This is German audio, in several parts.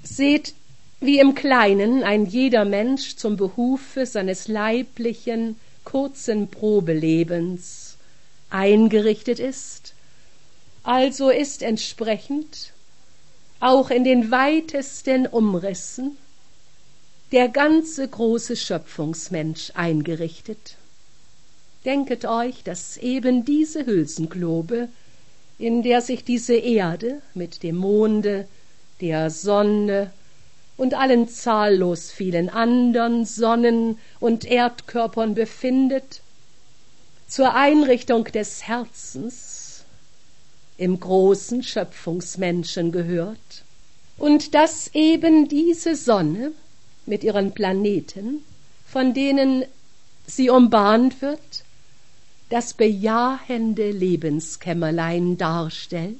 Seht, wie im Kleinen ein jeder Mensch zum Behufe seines leiblichen, kurzen Probelebens eingerichtet ist, also ist entsprechend auch in den weitesten Umrissen der ganze große Schöpfungsmensch eingerichtet. Denket euch, dass eben diese Hülsenglobe, in der sich diese Erde mit dem Monde, der Sonne und allen zahllos vielen andern Sonnen und Erdkörpern befindet, zur Einrichtung des Herzens im großen Schöpfungsmenschen gehört, und dass eben diese Sonne mit ihren Planeten, von denen sie umbahnt wird, das bejahende Lebenskämmerlein darstellt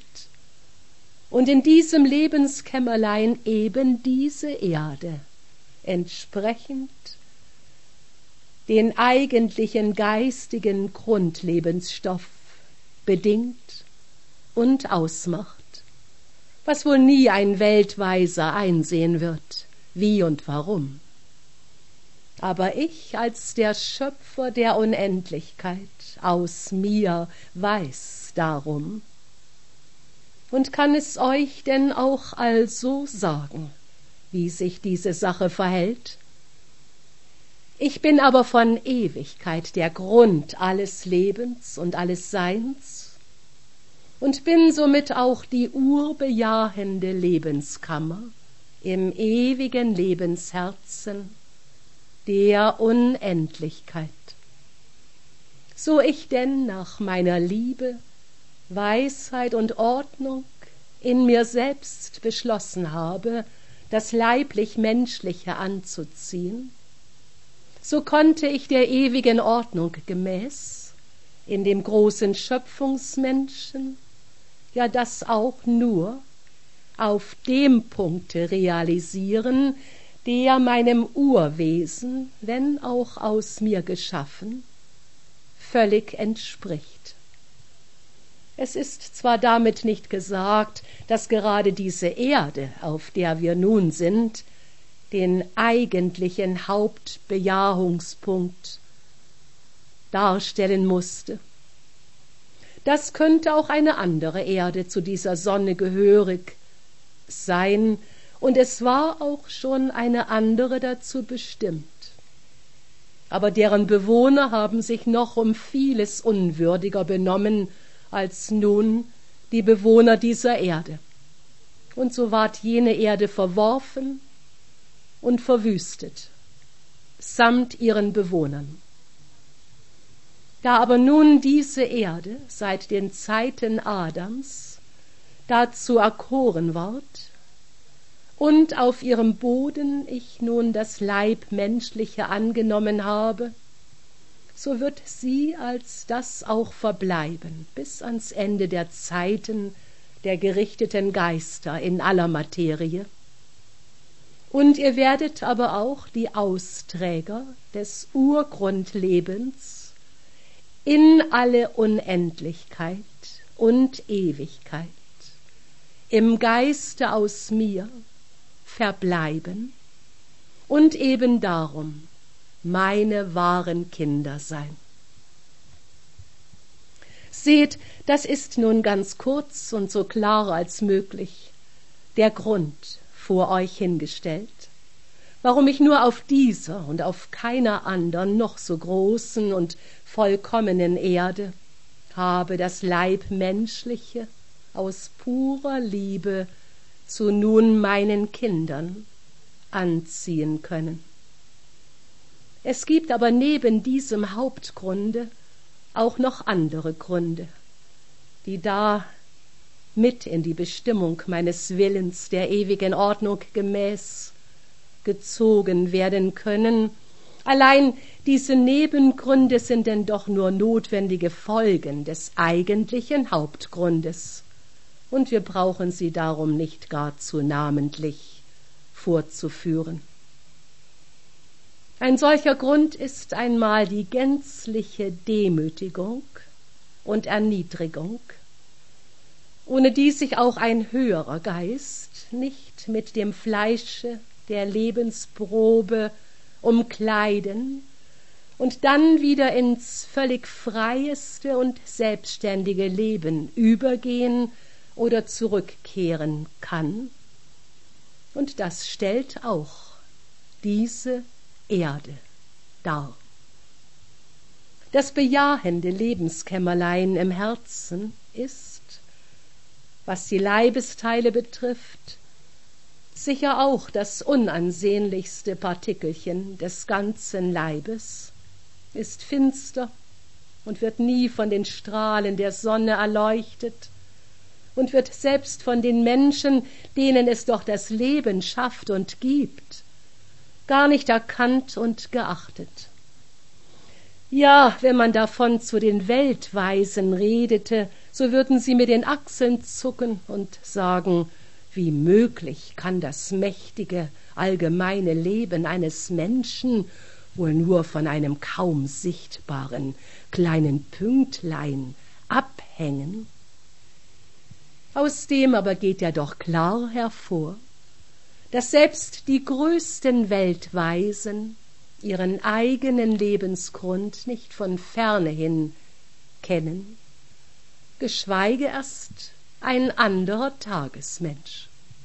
und in diesem Lebenskämmerlein eben diese Erde entsprechend den eigentlichen geistigen Grundlebensstoff bedingt und ausmacht, was wohl nie ein Weltweiser einsehen wird, wie und warum. Aber ich als der Schöpfer der Unendlichkeit aus mir weiß darum und kann es euch denn auch also sagen, wie sich diese Sache verhält. Ich bin aber von Ewigkeit der Grund alles Lebens und alles Seins und bin somit auch die urbejahende Lebenskammer im ewigen Lebensherzen der Unendlichkeit. So ich denn nach meiner Liebe, Weisheit und Ordnung in mir selbst beschlossen habe, das leiblich-menschliche anzuziehen, so konnte ich der ewigen Ordnung gemäß in dem großen Schöpfungsmenschen ja das auch nur auf dem Punkte realisieren, der meinem Urwesen, wenn auch aus mir geschaffen, völlig entspricht. Es ist zwar damit nicht gesagt, dass gerade diese Erde, auf der wir nun sind, den eigentlichen Hauptbejahungspunkt darstellen musste. Das könnte auch eine andere Erde zu dieser Sonne gehörig sein, und es war auch schon eine andere dazu bestimmt. Aber deren Bewohner haben sich noch um vieles unwürdiger benommen als nun die Bewohner dieser Erde. Und so ward jene Erde verworfen und verwüstet, samt ihren Bewohnern. Da aber nun diese Erde seit den Zeiten Adams dazu erkoren ward, und auf ihrem Boden ich nun das Leibmenschliche angenommen habe, so wird sie als das auch verbleiben, bis ans Ende der Zeiten der gerichteten Geister in aller Materie. Und ihr werdet aber auch die Austräger des Urgrundlebens in alle Unendlichkeit und Ewigkeit im Geiste aus mir verbleiben und eben darum meine wahren Kinder sein. Seht, das ist nun ganz kurz und so klar als möglich der Grund vor euch hingestellt, warum ich nur auf dieser und auf keiner andern noch so großen und vollkommenen Erde habe das Leibmenschliche aus purer Liebe zu nun meinen Kindern anziehen können. Es gibt aber neben diesem Hauptgrunde auch noch andere Gründe, die da mit in die Bestimmung meines Willens der ewigen Ordnung gemäß gezogen werden können. Allein diese Nebengründe sind denn doch nur notwendige Folgen des eigentlichen Hauptgrundes, und wir brauchen sie darum nicht gar zu namentlich vorzuführen. Ein solcher Grund ist einmal die gänzliche Demütigung und Erniedrigung ohne die sich auch ein höherer Geist nicht mit dem Fleische der Lebensprobe umkleiden und dann wieder ins völlig freieste und selbstständige Leben übergehen oder zurückkehren kann. Und das stellt auch diese Erde dar. Das bejahende Lebenskämmerlein im Herzen ist, was die Leibesteile betrifft, sicher auch das unansehnlichste Partikelchen des ganzen Leibes, ist finster und wird nie von den Strahlen der Sonne erleuchtet und wird selbst von den Menschen, denen es doch das Leben schafft und gibt, gar nicht erkannt und geachtet. Ja, wenn man davon zu den Weltweisen redete, so würden sie mit den Achseln zucken und sagen, wie möglich kann das mächtige, allgemeine Leben eines Menschen wohl nur von einem kaum sichtbaren kleinen Pünktlein abhängen? Aus dem aber geht ja doch klar hervor, dass selbst die größten Weltweisen ihren eigenen Lebensgrund nicht von ferne hin kennen, geschweige erst ein anderer Tagesmensch.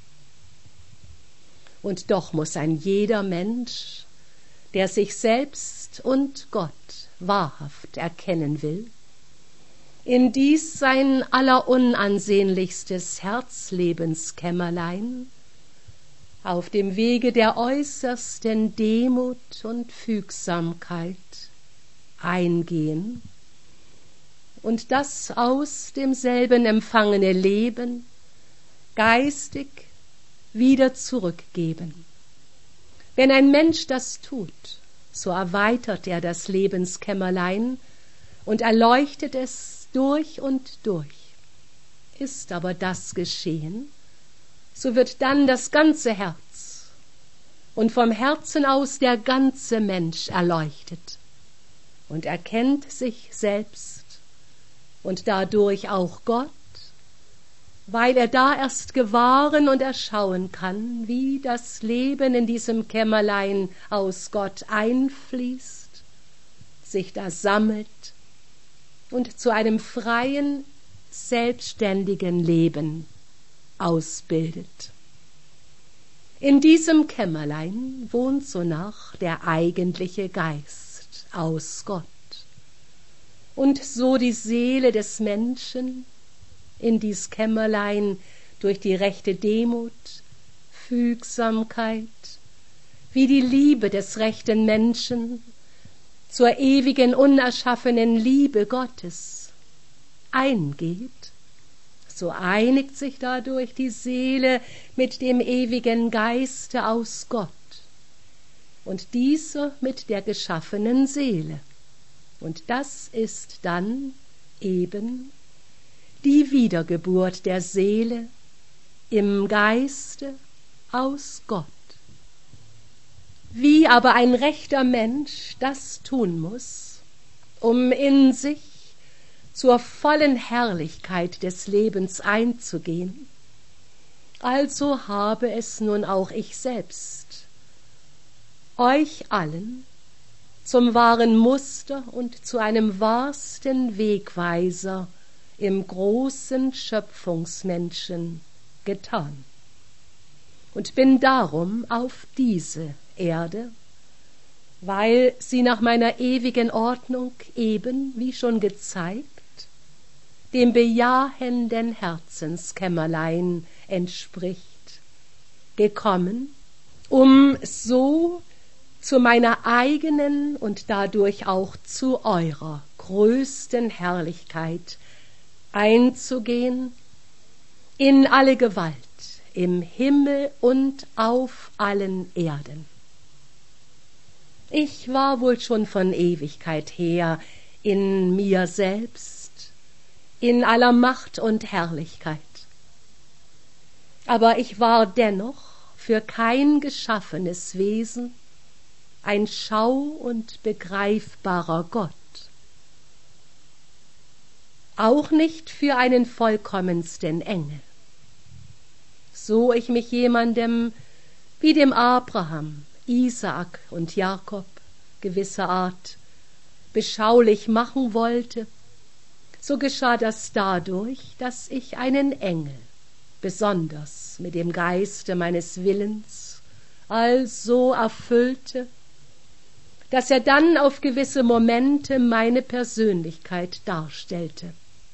Und doch muß ein jeder Mensch, der sich selbst und Gott wahrhaft erkennen will, in dies sein allerunansehnlichstes Herzlebenskämmerlein auf dem Wege der äußersten Demut und Fügsamkeit eingehen und das aus demselben empfangene Leben geistig wieder zurückgeben. Wenn ein Mensch das tut, so erweitert er das Lebenskämmerlein und erleuchtet es durch und durch. Ist aber das geschehen, so wird dann das ganze Herz und vom Herzen aus der ganze Mensch erleuchtet und erkennt sich selbst und dadurch auch Gott, weil er da erst gewahren und erschauen kann, wie das Leben in diesem Kämmerlein aus Gott einfließt, sich da sammelt und zu einem freien, selbstständigen Leben ausbildet. In diesem Kämmerlein wohnt sonach der eigentliche Geist aus Gott und so die Seele des Menschen in dies Kämmerlein durch die rechte Demut, Fügsamkeit, wie die Liebe des rechten Menschen zur ewigen, unerschaffenen Liebe Gottes eingeht, so einigt sich dadurch die Seele mit dem ewigen Geiste aus Gott und dieser mit der geschaffenen Seele. Und das ist dann eben die Wiedergeburt der Seele im Geiste aus Gott. Wie aber ein rechter Mensch das tun muß, um in sich zur vollen Herrlichkeit des Lebens einzugehen, also habe es nun auch ich selbst, euch allen zum wahren Muster und zu einem wahrsten Wegweiser im großen Schöpfungsmenschen getan und bin darum auf diese Erde, weil sie nach meiner ewigen Ordnung eben, wie schon gezeigt, dem bejahenden Herzenskämmerlein entspricht, gekommen, um so zu meiner eigenen und dadurch auch zu eurer größten Herrlichkeit einzugehen, in alle Gewalt, im Himmel und auf allen Erden. Ich war wohl schon von Ewigkeit her in mir selbst, in aller Macht und Herrlichkeit. Aber ich war dennoch für kein geschaffenes Wesen ein schau- und begreifbarer Gott. auch nicht für einen vollkommensten Engel. So ich mich jemandem wie dem Abraham, Isaak und Jakob gewisser Art beschaulich machen wollte, so geschah das dadurch, dass ich einen Engel besonders mit dem Geiste meines Willens also erfüllte, dass er dann auf gewisse Momente meine Persönlichkeit darstellte.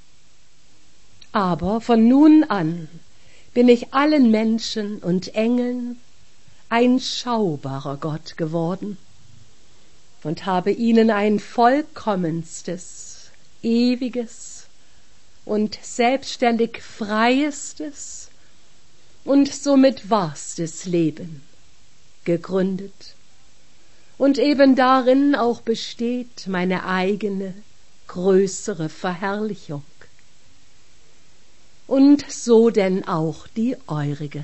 Aber von nun an bin ich allen Menschen und Engeln ein schaubarer Gott geworden und habe ihnen ein vollkommenstes, ewiges und selbstständig freiestes und somit wahrstes Leben gegründet. Und eben darin auch besteht meine eigene, größere Verherrlichung. Und so denn auch die eurige.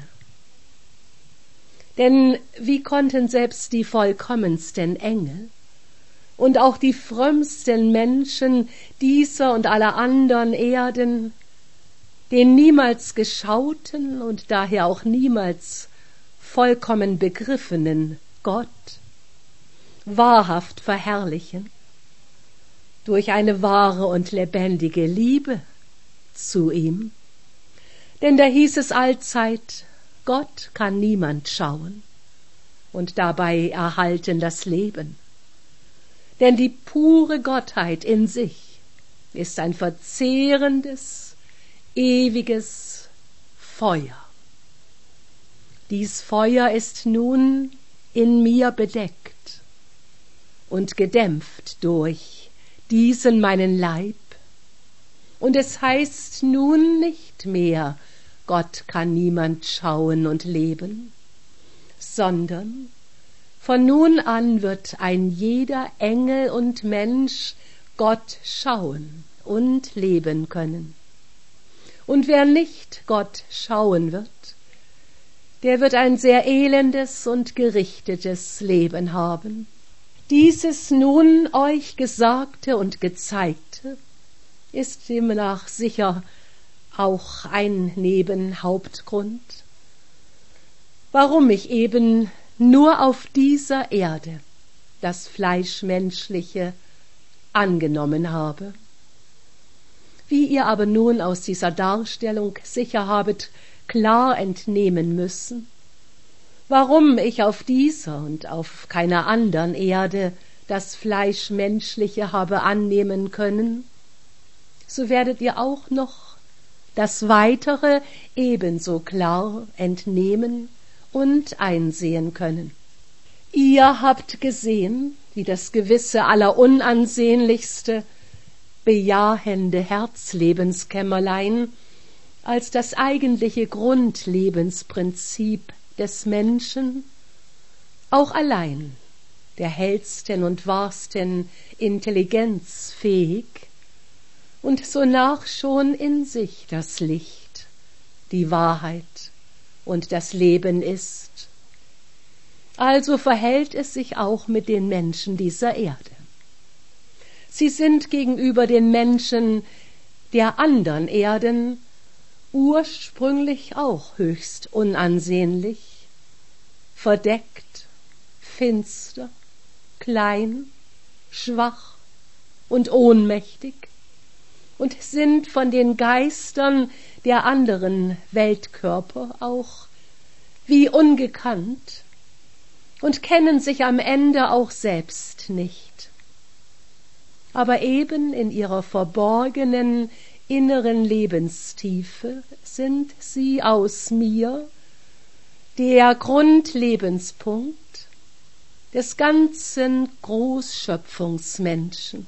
Denn wie konnten selbst die vollkommensten Engel und auch die frömmsten Menschen dieser und aller andern Erden den niemals geschauten und daher auch niemals vollkommen begriffenen Gott wahrhaft verherrlichen durch eine wahre und lebendige Liebe zu ihm? Denn da hieß es allzeit, Gott kann niemand schauen und dabei erhalten das Leben. Denn die pure Gottheit in sich ist ein verzehrendes, ewiges Feuer. Dies Feuer ist nun in mir bedeckt und gedämpft durch diesen meinen Leib. Und es heißt nun nicht mehr, Gott kann niemand schauen und leben, sondern von nun an wird ein jeder Engel und Mensch Gott schauen und leben können. Und wer nicht Gott schauen wird, der wird ein sehr elendes und gerichtetes Leben haben. Dieses nun euch Gesagte und Gezeigte ist demnach sicher auch ein Nebenhauptgrund, warum ich eben nur auf dieser Erde das Fleischmenschliche angenommen habe. Wie ihr aber nun aus dieser Darstellung sicher habet klar entnehmen müssen, warum ich auf dieser und auf keiner andern Erde das Fleischmenschliche habe annehmen können, so werdet ihr auch noch das Weitere ebenso klar entnehmen und einsehen können. Ihr habt gesehen, wie das gewisse allerunansehnlichste, bejahende Herzlebenskämmerlein als das eigentliche Grundlebensprinzip des Menschen auch allein der hellsten und wahrsten Intelligenz fähig und sonach schon in sich das Licht, die Wahrheit und das Leben ist. Also verhält es sich auch mit den Menschen dieser Erde. Sie sind gegenüber den Menschen der andern Erden ursprünglich auch höchst unansehnlich, verdeckt, finster, klein, schwach und ohnmächtig und sind von den Geistern der anderen Weltkörper auch wie ungekannt und kennen sich am Ende auch selbst nicht. Aber eben in ihrer verborgenen inneren Lebenstiefe sind sie aus mir der Grundlebenspunkt des ganzen Großschöpfungsmenschen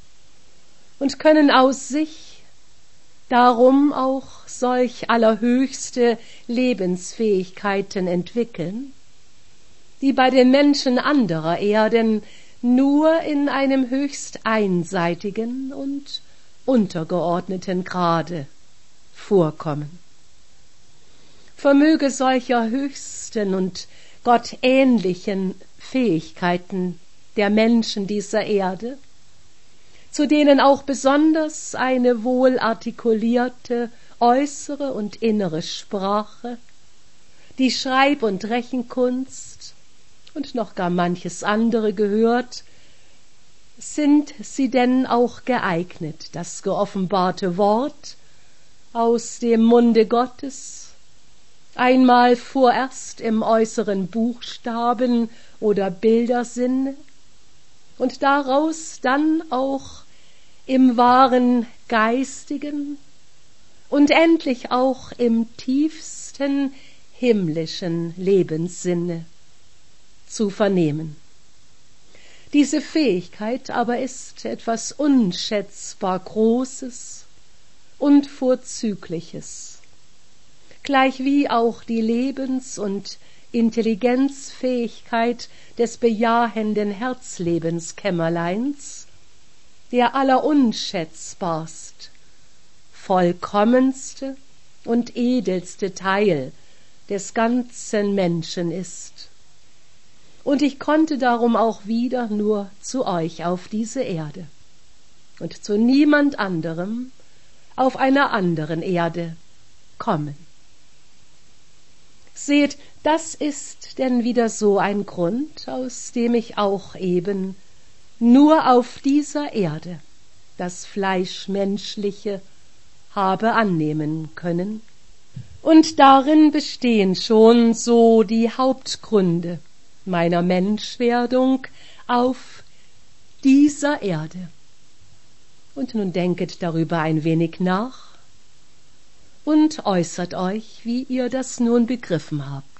und können aus sich darum auch solch allerhöchste Lebensfähigkeiten entwickeln, die bei den Menschen anderer Erden nur in einem höchst einseitigen und untergeordneten Grade vorkommen. Vermöge solcher höchsten und gottähnlichen Fähigkeiten der Menschen dieser Erde zu denen auch besonders eine wohl artikulierte äußere und innere Sprache, die Schreib- und Rechenkunst und noch gar manches andere gehört, sind sie denn auch geeignet, das geoffenbarte Wort aus dem Munde Gottes einmal vorerst im äußeren Buchstaben oder Bildersinne und daraus dann auch im wahren geistigen und endlich auch im tiefsten himmlischen Lebenssinne zu vernehmen. Diese Fähigkeit aber ist etwas unschätzbar Großes und Vorzügliches, gleichwie auch die Lebens- und Intelligenzfähigkeit des bejahenden Herzlebenskämmerleins, der allerunschätzbarst, vollkommenste und edelste Teil des ganzen Menschen ist. Und ich konnte darum auch wieder nur zu euch auf diese Erde und zu niemand anderem auf einer anderen Erde kommen. Seht, das ist denn wieder so ein Grund, aus dem ich auch eben nur auf dieser Erde das Fleischmenschliche habe annehmen können. Und darin bestehen schon so die Hauptgründe meiner Menschwerdung auf dieser Erde. Und nun denket darüber ein wenig nach und äußert euch, wie ihr das nun begriffen habt.